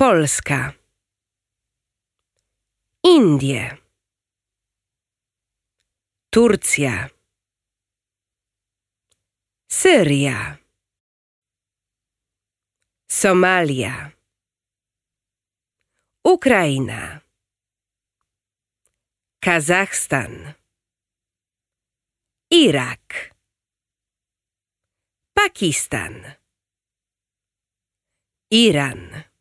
Polska, Indie, Turcja, Syria, Somalia, Ukraina, Kazachstan, Irak, Pakistan, Iran.